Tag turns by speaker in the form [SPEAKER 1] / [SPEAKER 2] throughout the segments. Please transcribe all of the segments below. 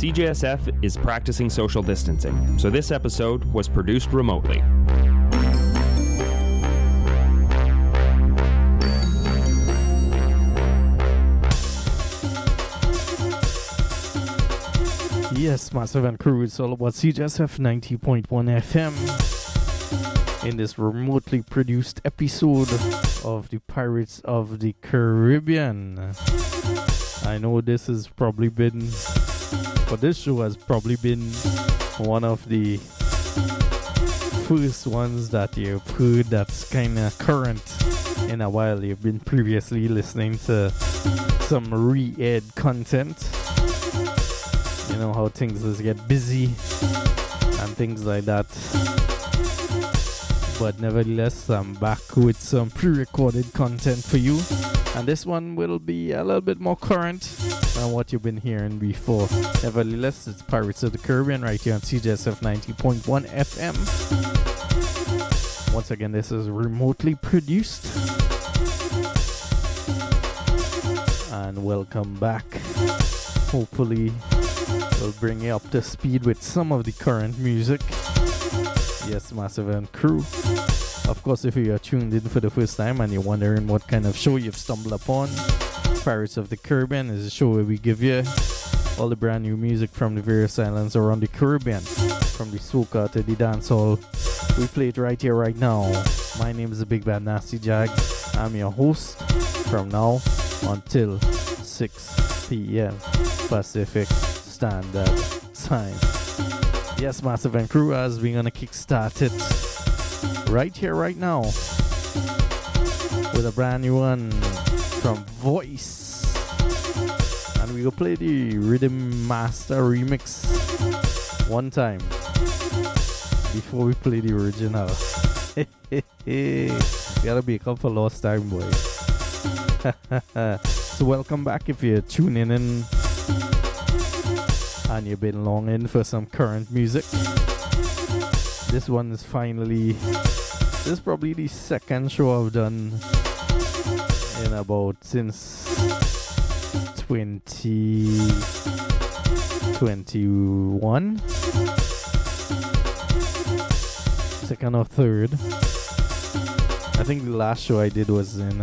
[SPEAKER 1] CJSF is practicing social distancing, so this episode was produced remotely.
[SPEAKER 2] Yes, Massive and Crew, it's all about CJSF 90.1 FM in this remotely produced episode of the Pirates of the Caribbean. I know this has probably been, but this show has probably been one of the first ones that you've heard that's kind of current in a while. You've been previously listening to some re-ed content. You know how things just get busy and things like that. But nevertheless, I'm back with some pre-recorded content for you. And this one will be a little bit more current than what you've been hearing before. Nevertheless, it's Pirates of the Caribbean right here on CJSF 90.1 FM. Once again, this is remotely produced. And welcome back. Hopefully, we'll bring you up to speed with some of the current music. Yes, Massive and Crew. Of course, if you are tuned in for the first time and you're wondering what kind of show you've stumbled upon, Pirates of the Caribbean is a show where we give you all the brand new music from the various islands around the Caribbean, from the soca to the dancehall. We play it right here, right now. My name is the Big Bad Nasty Jag. I'm your host from now until 6 p.m. Pacific Standard Time. Yes, Massive and Crew, as we're gonna kickstart it right here, right now, with a brand new one from Voice, and we will play the Rhythm Master remix one time before we play the original. We gotta make up for lost time, boy. So welcome back if you're tuning in and you've been longing for some current music. This one is finally, this is probably the second show I've done in about since 2021. Second or third. I think the last show I did was in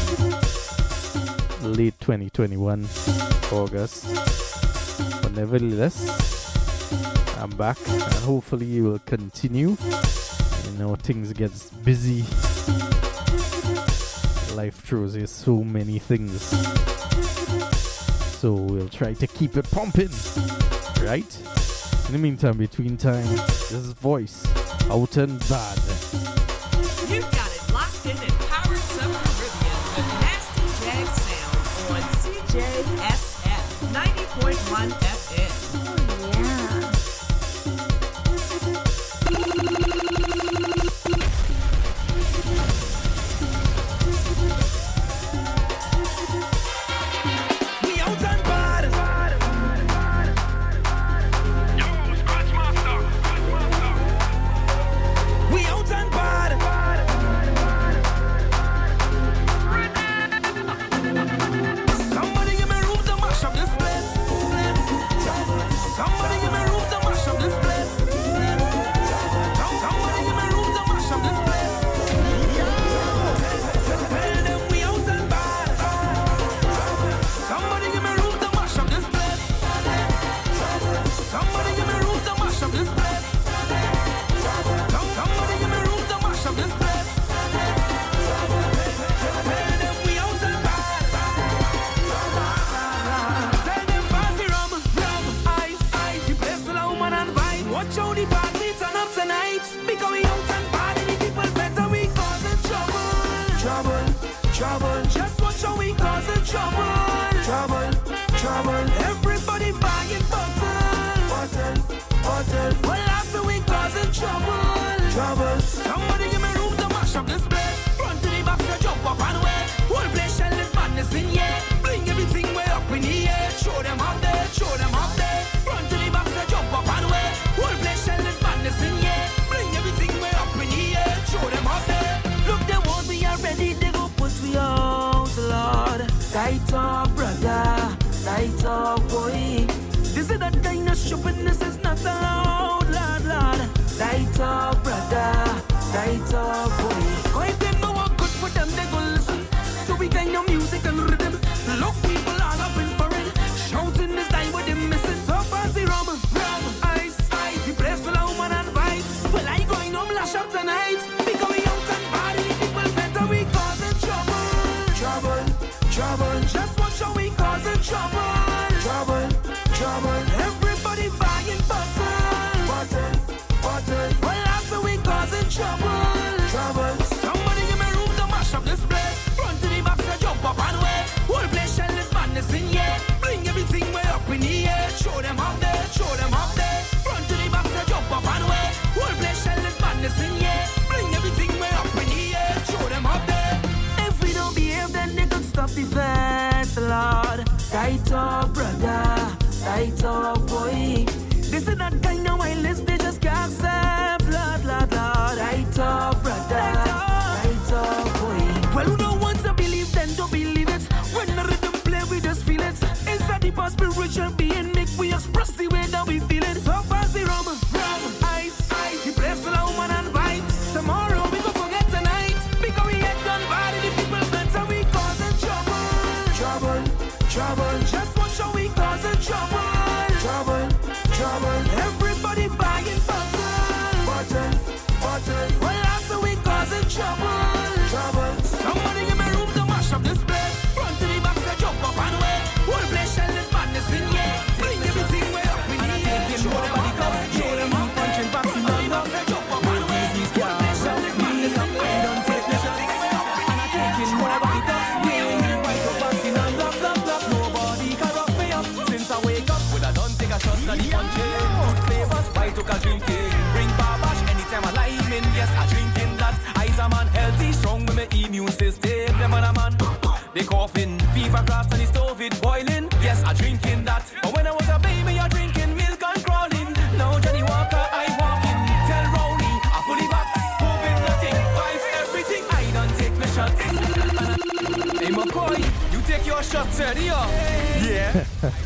[SPEAKER 2] late 2021, August. But nevertheless, I'm back and hopefully you will continue. You know, things get busy. Life throws you so many things. So we'll try to keep it pumping, right? In the meantime, between time, this is Voice, Out and Bad.
[SPEAKER 3] You got it locked in at Pirates of the Caribbean with Nasty Jag Sound on CJSF 90.1 FM.
[SPEAKER 4] Light up, brother. Light up, boy. This is that kind of stupidness is not allowed, Lord, Lord. Light up, brother, light up, boy. Go if them know what good for them, they go listen to we kind of music and rhythm. Look, people all up in for it, shouting this time what they missing. So fancy rum, ice, the place full of woman and vibes. Well, I going home lash up tonight, because we out and party, people better we causing trouble. Just watch how we causing trouble. Everybody buying bottles. Well, after we causing trouble. Somebody give me room to mash up this place. Front to the back, so jump up and away. Whole place shell is madness in here. Bring everything way up in the air. Show them up there. Front to the back, so jump up and away. Whole place shell is madness in here. Bring everything way up in the air. Show them up there. If we don't behave, then they could stop the fence, Lord. Tight up, brother. Tight up, boy. This is not kind of wireless, they just can't accept, Lord. Tight up, brother. Tight up, boy. Well, who don't want to believe, then don't believe it. When the rhythm play, we just feel it. Inside the past spiritual being, make we express the way that we feel it. So fancy rum, ice, the place full of woman and vibes. Tomorrow we go forget tonight, because we ain't done bad in the people's friends, and we causing trouble. Just watch how we causing trouble. Everybody buying bottles. Well, after we causing trouble. Somebody give me room to mash up this place. Front to the back, so jump up and away. Whole place shell is madness in here. Bring everything way up in here. Show them up, show them up. Punching back in the back, so jump up and away. Whole place shell is madness in here. I don't take the shots. And I take it more about it. Yeah, right up back in and lock. Nobody can rock me up. Since I wake up, when I don't take a shot, and the punching. Good flavors, why took a drinking. Bring barbash anytime I lime in. Yes, I drinking that. I's a man healthy, strong with my immune system. Them and a man, they coughing. Fever grass and the stove it boiling. Yes, I drinking that. But when I was a baby, I drinking milk and crawling. Now Johnny Walker, I walking. Tell Rowley, I fully back. Moving nothing, vibes, everything. I don't take my shots. Hey, McCoy, you take your shots, ready up? Yeah.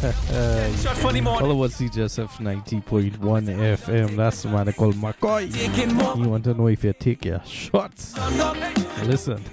[SPEAKER 4] Shot for the morning.
[SPEAKER 2] Well, it was CJSF 90.1 FM. That's the man they call McCoy. You want to know if you take your shots? Listen.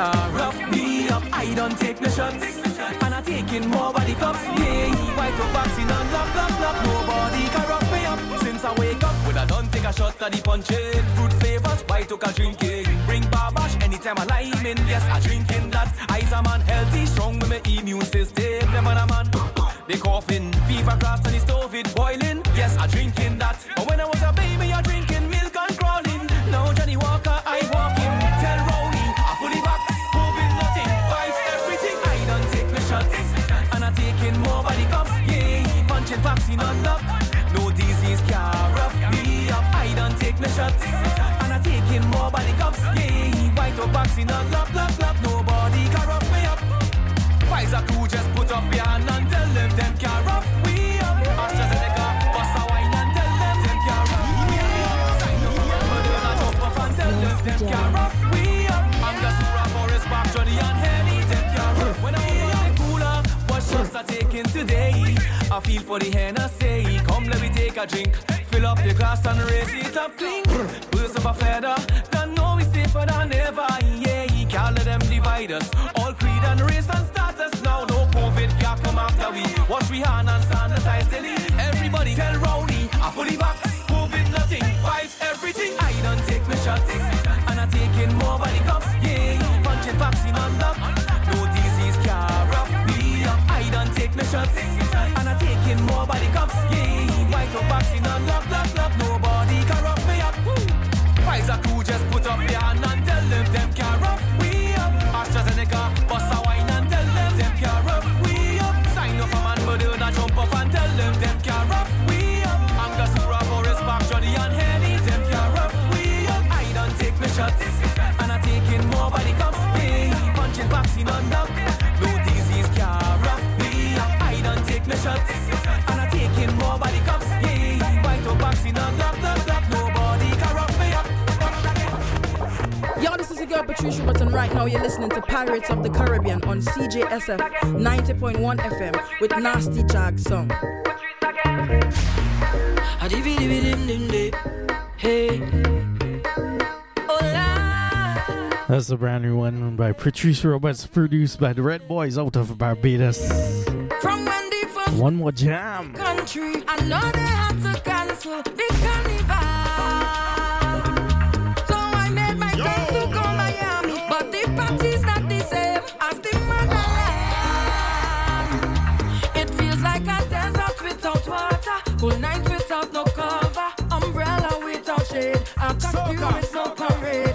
[SPEAKER 4] Rough me up, I don't take the shots. And I'm taking more body cups. Yeah, white up boxing and lock. Nobody can rough me up. Since I wake up, when I don't take a shot at the punching. Fruit flavors, white up drinking. Bring barbash anytime I lime in. Yes, I drinking that. I's a man healthy, strong with my immune system. Them and a man, they coughing. Fever grass and the stove it boiling. Yes, I drinking that. But when I was a baby, I drinking milk and crawling. Now Johnny Walker, I walking. Tell Rowley, I fully back. Moving nothing, vibes, everything. I don't take my shots. And I'm taking more body cups. Yeah, punching vaccine on lock. No disease can rough me up. I don't take my shots. And I'm taking more body cups. Yeah, white up vaccine on lock. Nobody can rough me up. Pfizer crew just put up your hand and tell them can't rough we up. AstraZeneca, bust a wine and tell them can't rough we up. Sign up for Moderna, jump up and tell them can't rough we up. Angasura, Forest Park, Johnny and Henny, them can't rough. When I open the cooler, what shots are taking today? I feel for the Hennessy. Come let me take a drink. Fill up the glass and raise it up clean. Burst up a feather, don't know we safer than ever. Yeah, can't let them divide us. All creed and race and status. Now no COVID can't come after we. Wash we hand and sanitize daily. Everybody tell Rowley, I fully vax. COVID nothing, vibes everything. I don't take my shots. And I'm taking more body cups. Yeah, punching vaccine on lock. No disease can rough me up. I don't take my shots. And I'm taking more body cups. Yeah, white up vaccine on lock. Nobody can rough me up. Pfizer crew just put up their hand and tell them can't rough we up. AstraZeneca, bust a wine and tell them can't rough we up. Sign up for man, Moderna, jump up and tell them can't rough we up. Angasura, Forest Park, Johnny and Henny, them can't rough we up. I don't take my shots, and I'm taking more body cups. Yeah, punching vaccine on lock. No disease can't rough me up. I don't take my shots, and I'm taking more body cups. Yeah, white up vaccine on lock. Nobody can rough me up.
[SPEAKER 5] Yo, this is your girl Patricia Button. Right now you're listening to Pirates of the Caribbean on CJSF 90.1 FM with Nasty Jag Song. Hey.
[SPEAKER 2] That's a brand new one by Patrice Roberts, produced by the Red Boys out of Barbados.
[SPEAKER 5] From when the first
[SPEAKER 2] One more jam.
[SPEAKER 5] country, I know they had to cancel the carnival. So I made my plans to go Miami, but the party's not the same as the motherland. It feels like a desert without water, cool night without no cover, umbrella without shade, a costume with no parade.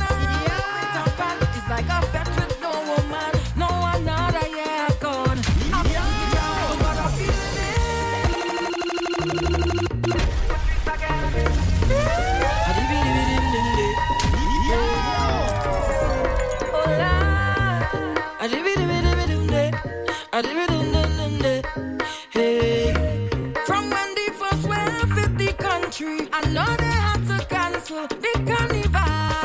[SPEAKER 5] It's like a vet with no woman, no another year gone. I'm young, but I'm feeling it. Hey. From when the first wave hit the country, I know they had to cancel the carnival.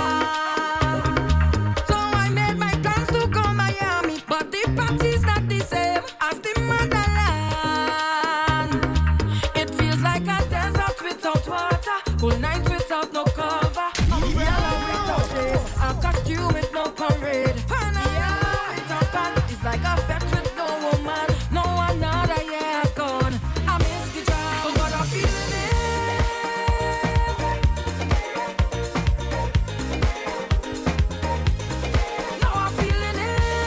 [SPEAKER 5] Party's not the same as the motherland. It feels like a desert without water, cool night without no cover, umbrella without shade, a costume with no parade. Without fun, it's like a vet with no woman, no another year gone. I miss the job, but I'm feeling it. Now I'm feeling it.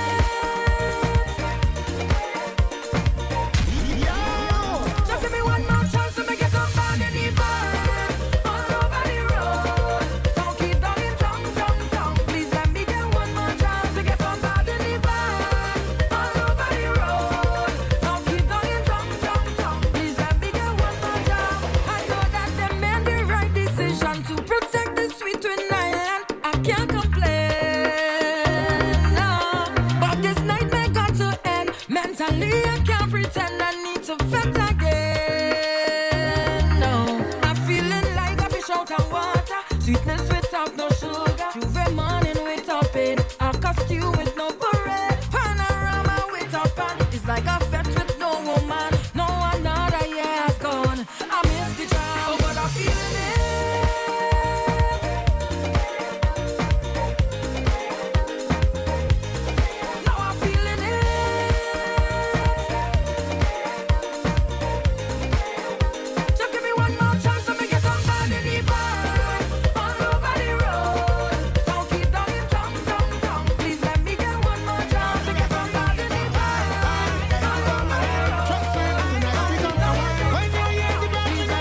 [SPEAKER 5] Just give me one more chance to make it up on any bar. All over the road. Don't keep down in tongue. Please let me get one more chance to get on bad in the bar. All over the road. Don't keep down in tongue. Please let me get one more chance. I know that they made the right decision to protect the sweet twin island. I can't complain. No. But this nightmare got to end. Mentally, I can't pretend I need to vet again. No, I'm feeling like a fish out of water. Sweetness without no sugar. Juve morning without pain. A costume with no parade. Panorama without fun. It's like a vet with no woman. No another year has gone. I miss the job, but I'm feeling it. Now I'm feeling it. Just give me one more chance to make it up on any bar. All over the road. Don't keep down in tongue. Please let me get one more chance to get on bad in the bar. All over the road.
[SPEAKER 6] Trust me, when you hear the band,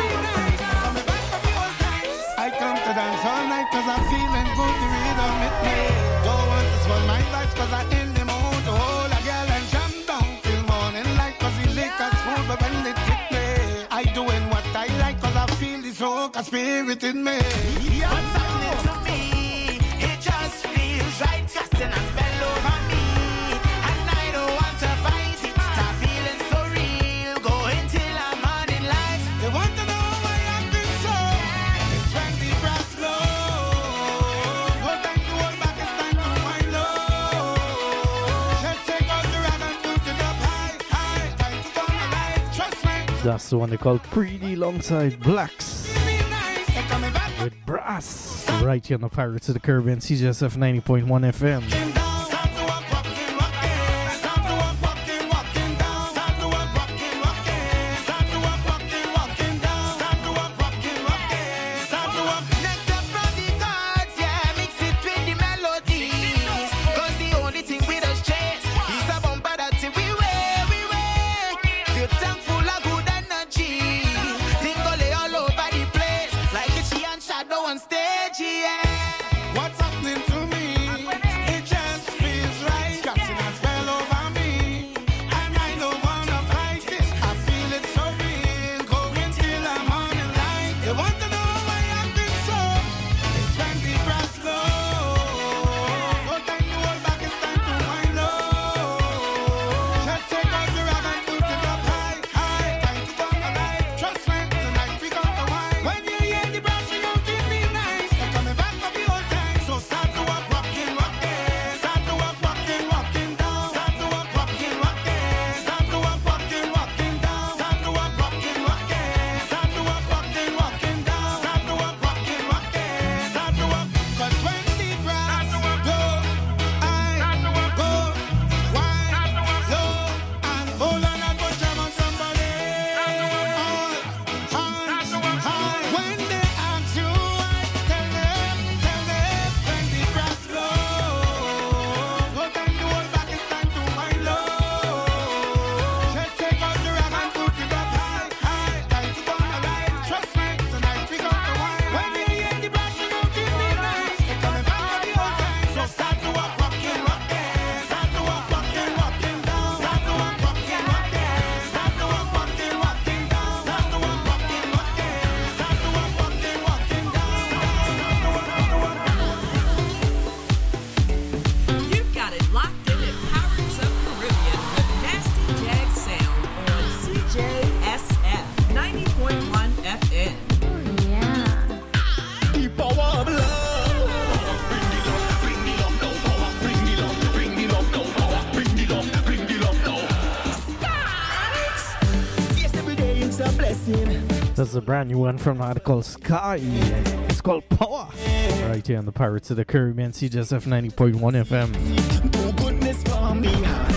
[SPEAKER 6] I come to dance all night cause I'm feeling good, the rhythm hit me. Don't want to spoil my vibes cause I'm in the mood to hold a girl and jam down. Feel morning light cause the liquor smooth, but when it hit me, I doing what I like cause I feel the soca spirit in me.
[SPEAKER 7] What's happening to me? It just feels right, casting a spell over me, and I don't want to fight it. I'm feeling so real, going till I'm morning light.
[SPEAKER 6] They want to know why I've been so. It's when the brass blow. No time to hold back, it's time to wind low. Let's take out the rag and put it up high. Time to come alive, trust me.
[SPEAKER 2] That's the one they call Pretty alongside Blacks
[SPEAKER 6] Be nice, they're coming back.
[SPEAKER 2] with Brass. Right here on the Pirates of the Caribbean, CJSF 90.1 FM.
[SPEAKER 6] Walking down, start to walk, walking, walking. Start to walk, walking, walking down. Start to walk, walking, walking. Start to walk, walking, walking down. Start to walk, walking, walking. Start to walk.
[SPEAKER 7] Nectar from the gods, yeah, mix it with the melodies. Cause the only thing with us chase is a bumper that we wear. Feel thankful of good energy. Tingle all over the place, like Itchy and Shadow on stage, yeah.
[SPEAKER 6] What's happening to me? It just
[SPEAKER 7] blessing.
[SPEAKER 2] That's a brand new one from an artist called Sky. It's called Power. Right here on the Pirates of the Caribbean, CJSF 90.1 FM.
[SPEAKER 7] Do goodness from the heart.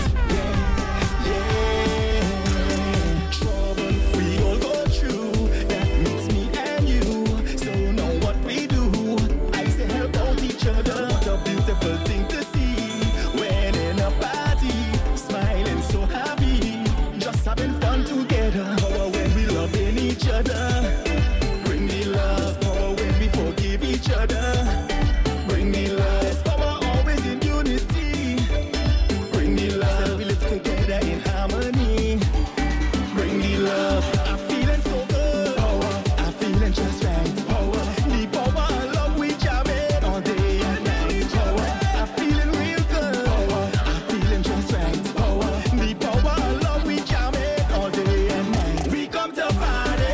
[SPEAKER 7] Trouble we all go through. That makes me and you. So know what we do. I say help out each other. What a beautiful thing to see. When in a party, smiling so happy. Just having fun together. Power when we loving each other. Bring the love. Power when we forgive each other. Bring the love. Power always in unity. Bring the love. We live together in harmony. Bring the love. I'm feeling so good. Power. I'm feeling just right. Power. The power of love we jamming all day and night. Power. I'm feeling real good. Power. I'm feeling just right. Power. The power of love we jamming all day and night. We come to party.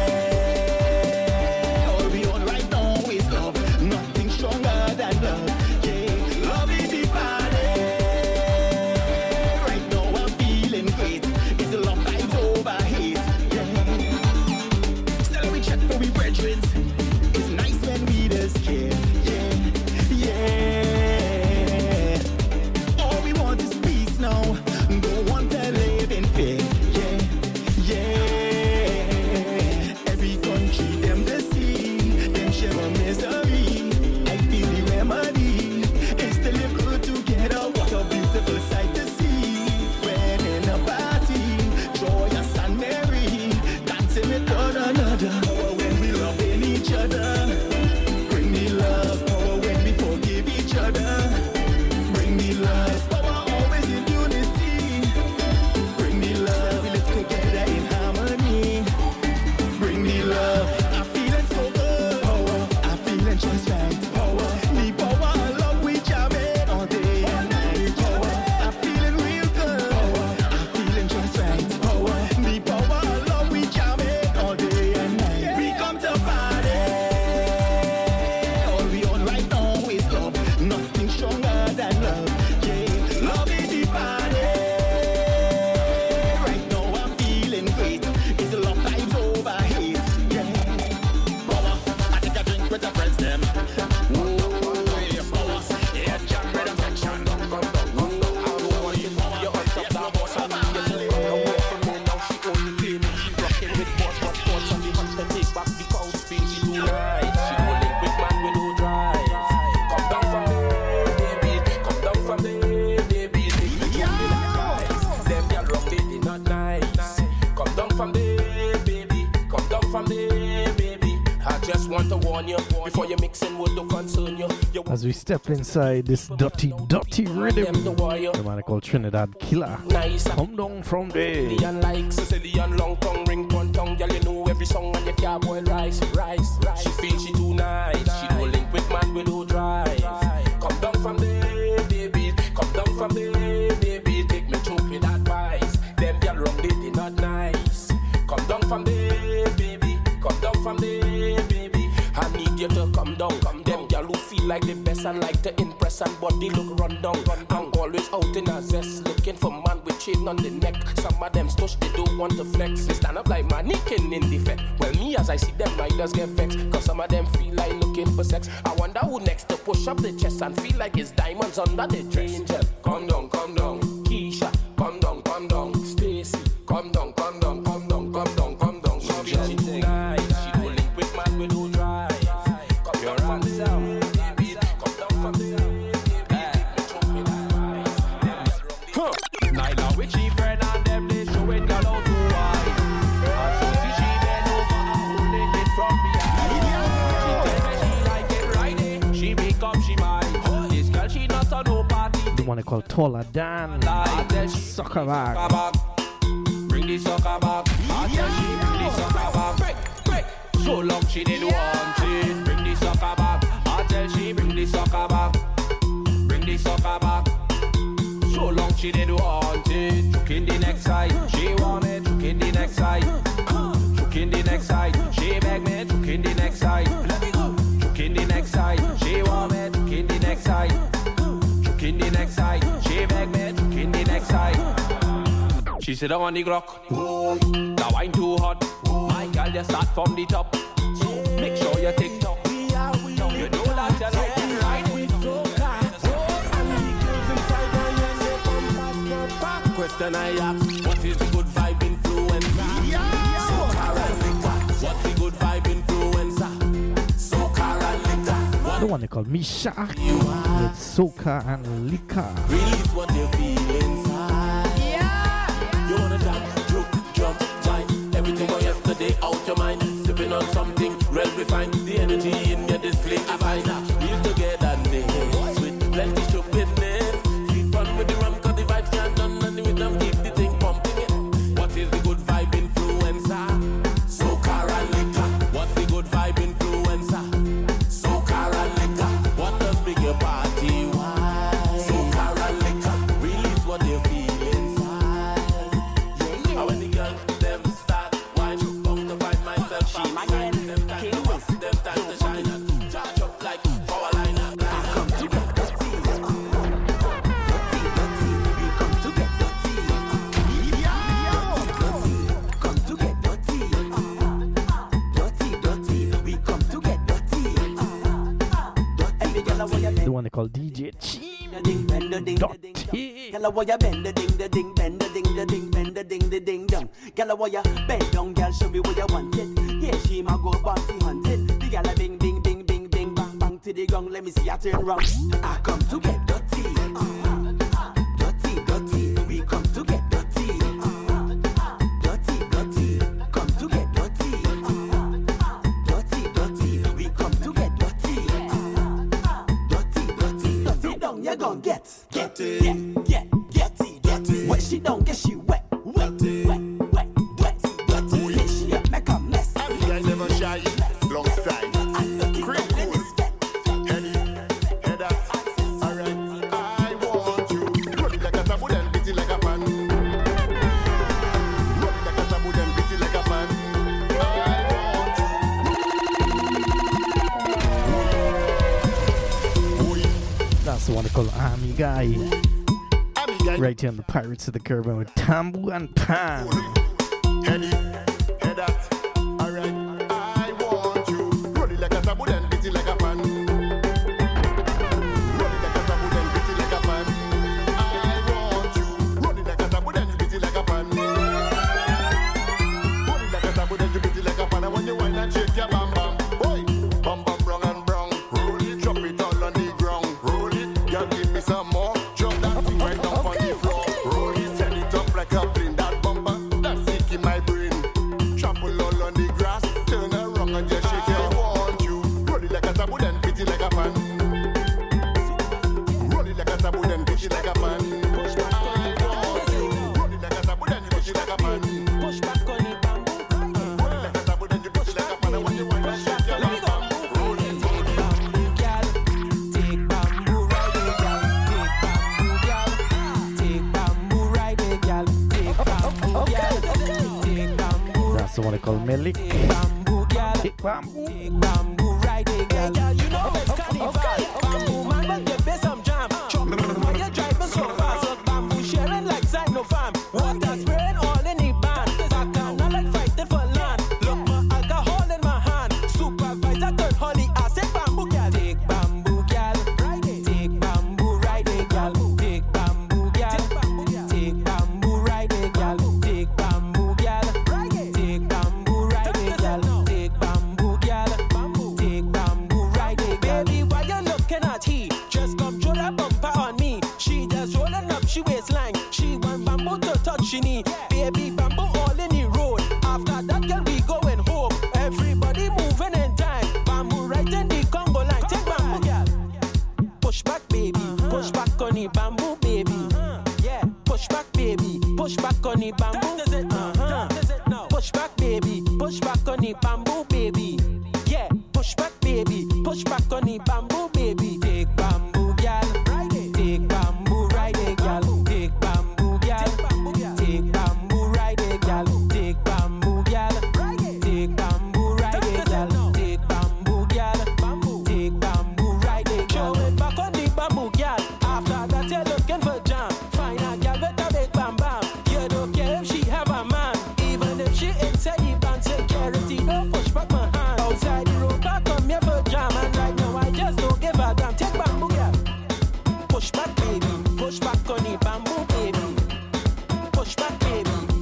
[SPEAKER 7] All we on right now is love. Nothing stronger than love. Yeah, love is the party. Right now I'm feeling great. It's a love vibes over hate. Yeah. Still we check for we brethren. It's nice when we just care. Yeah, yeah. All we want is peace now. Don't want to live in fear. Yeah, yeah. Every country them the same. Them share a misery. I feel the remedy is to live good together. What a beautiful sight to see. When in a party, joyous and merry, dancing with one another. Power when we loving each other. Bring the love. Power when we forgive each other. Bring the love. Power always in unity. Bring the love. We live together in harmony. Bring the love. I'm feeling so good. Power. I'm feeling just right. Power. The power of love we jamming all day and night. Power. I'm feeling real good. Power. I'm feeling just right. Power. The power of love we jamming all day and night. We come to party. All we on right now is love. Nothing stronger than love. Yeah, love is the party. Right now I'm feeling great. It's a love vibes over hate. Yeah. Power. I take a drink with the friends them. Ooh, yeah, power. Yeah, jam rhythm section. I don't want you. You're on top of the boss. I'm away from me now. She only claiming she rocking with boss. But boss on the hunt to take back the cold speed. She too nice. She don't link with man with no drive. Come down from me, baby. Come down from me, baby. Take me to the nice. Them girl rock it not nice. Come down from me, baby. Come down from me, baby. I just want to warn you before you mix in would to concern you. You
[SPEAKER 2] As we step inside this dirty rhythm,
[SPEAKER 7] them the warrior.
[SPEAKER 2] the man called Trinidad Killer.
[SPEAKER 7] Nice.
[SPEAKER 2] Come down from there.
[SPEAKER 7] Million likes, Sicilian long tongue, ring one tongue. Girl, you know every song on your car boil rice. She feels she too nice. She don't link with man with no drive. Come down from there, baby. Come down from there, baby. Take me to with advice. Them girl wrong, they not nice. Come down from there, baby. Come down from there, baby. I need you to come down. Them girl who feel like the best and like to impress and body look run down. I'm always out in a zest, looking for man with chain on the neck. Some of them stush, they don't want to flex. They stand up like mannequin in defect. Well, me as I see them, I just get vexed. Cause some of them feel like looking for sex. I wonder who next to push up the chest and feel like it's diamonds under the dress. Angel, come down, come down. Keisha, come down, come down. Stacy, come down, come down, come down, come down, come down. She feel she too nice. She don't link with man with no drive. Come down from the baby. Come down from the
[SPEAKER 4] Nyla with she friend and them they showing girl out to wine. And so see she bend over holding it from behind. She tell me she like it right there. She make up she mind. This girl she not on no party.
[SPEAKER 2] The one called Taller Dan.
[SPEAKER 4] I tell she
[SPEAKER 2] Sucker back.
[SPEAKER 4] Bring the sucker back. I tell she bring the sucker back. Break. So long she did want it. Bring the sucker back. I tell she bring the sucker back. Bring the sucker back. So long she did want it. Chook in the next side. She want it. Chook in the next side. Chook in the next side. She beg me. Chook in the next side. Let me go. Chook in the next side. She want me. Chook in the next side. Chook in the next side. She beg me. Chook in the next side. She said I want the Glock. That wine too hot. My girl girl, you start from the top. So make sure you take top. You know that you like it, right? Question I ask, what is the good vibe influencer? Soca and liquor. What's the good vibe influencer? Soca and liquor.
[SPEAKER 2] The one they call Misha with Soca and Liquor.
[SPEAKER 4] Release what you feel inside. Yeah. You wanna dance, jump, wine. Everything on yesterday out your mind. Sipping on something real refined. The energy in your display I find. Real together, with plenty stupidness. Feel fun with the rum 'cause the vibes can't done and the rhythm keep the thing pumping it. What is the good vibe influencer? Soca and liquor. What's the good vibe influencer? Soca and liquor. What does big your party? Why? Soca and liquor. Release what you feel inside. And when the girls them start wine, come to find myself. She my girl, them time to work, them time to shine and charge up like power line. Come to get dirty, we come to get dirty. Come to get dirty, we come to get dirty. Every girl I want you
[SPEAKER 2] The one they call DJ Cheem.
[SPEAKER 4] bend the ding,
[SPEAKER 2] Dirty.
[SPEAKER 4] Girl, I want you bend the ding, the ding, bend the ding, the ding, bend the ding, the ding, down. Girl, I want you bend down, girl, show me what you want it. Yeah, she ma go bouncy hunting. The girl a bing, bing, bing, bing, bing, bang, bang to the gong. Let me see her turn round. I come to get dirty, dirty. We come to get dirty, dirty. Come to get dirty, dirty. We come to get dirty, dirty. Down, you gon' get dirty. When she don't get she wet. Hit she up, make a mess.
[SPEAKER 8] I never shy, long side. Cream cool. Head up. Alright, I want you. Roll it like a taboo and beat it like a pan. Roll it like a taboo and beat it like a pan. I want you.
[SPEAKER 2] That's the one they call Army Guy.
[SPEAKER 8] Ami guy.
[SPEAKER 2] Right here on the Pirates of the Caribbean with Tambu and Pan.
[SPEAKER 8] Head up. Alright, I want you. Roll it like a taboo and beat it like a pan. Roll it like a taboo and beat it like a pan. I want you. Roll it like a taboo and beat it like a pan. Roll it like a taboo and beat it like a pan. And when you whine and shake your bam bam, boy, bam bam brown and brown. Roll it, drop it all on the ground. Roll it, girl, give me some more. Drop that thing right down on the floor. Roll it, set it up like a plane. That bumper, that's sick in my brain. Trample all on the grass, turn around and just shake it. I want you. Roll it like a taboo and beat it like a pan. Roll it like a taboo and beat it like a pan. I want you. Roll it like a taboo and beat it like a pan.
[SPEAKER 4] Push back on the bamboo.
[SPEAKER 8] Roll it like a taboo and beat it like a pan. And when you whine and shake your bam bam, roll it.
[SPEAKER 4] Take bamboo, ride it, girl. Take bamboo, ride it, girl. Take bamboo, girl. Take bamboo,
[SPEAKER 2] That's the one they call Melik.
[SPEAKER 4] bamboo, girl.
[SPEAKER 2] Take bamboo.
[SPEAKER 4] Take bamboo, ride it, girl. You know it's carnival. Bamboo man, but you play some jam. Why you driving so fast? So bamboo sharing like Sino fam. Water spraying all in the band. Bacchanal like fighting for land. Look, my alcohol in my hand. Supervisor turn honey. I said bamboo, girl. Take bamboo, girl. Ride it. Take bamboo, ride it, girl. Take bamboo, girl. Take bamboo, ride it, girl. Take bamboo, girl. Take bamboo, ride it, girl. Take bamboo, girl. Take bamboo, ride it, baby. Why you looking at he? Just come throw that bumper on me. She just rolling up, she waistline. She want bamboo to touch she knee. Baby, bamboo all in the road. After that, girl, we going home. Everybody moving in time. Bamboo right in the Congo line. Take bamboo, girl. Push back, baby. Push back on the bamboo, baby. Yeah. Push back, baby. Push back on the bamboo. Push back, baby. Push back on the bamboo, baby. Yeah. Push back, baby. Push back on the bamboo, baby. Take bamboo, girl. Take bamboo, ride it, girl. Take bamboo, girl. Take bamboo, ride it, girl. Take bamboo, girl. Take bamboo, ride it, girl. Take bamboo, girl. Take bamboo, ride it, girl. Throw it back on the bamboo, girl. After that, you're looking for jam. Find a girl with a big bam bam. You don't care if she have a man, even if she inside the band security.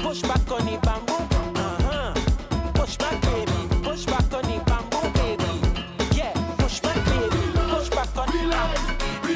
[SPEAKER 4] push back on the bamboo. Push back, baby. Push back on the bamboo, baby. Yeah, push back, baby. Push back on the bamboo.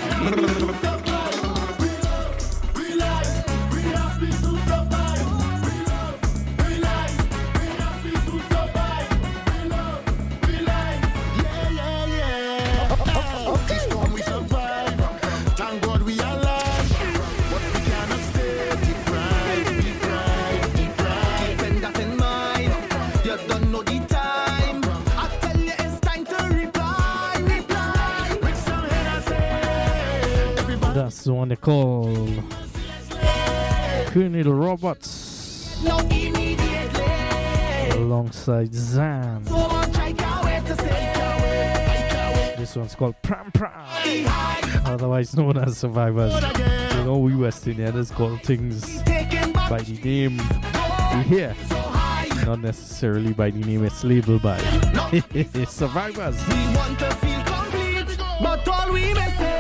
[SPEAKER 2] That's the one they call Colonel Roberts alongside Zan. This one's called Pram Pram, otherwise known as Survivors. You know, we West Indians call things by the name we hear, not necessarily by the name it's labeled by. Survivors.
[SPEAKER 4] We want to feel complete, but all we may say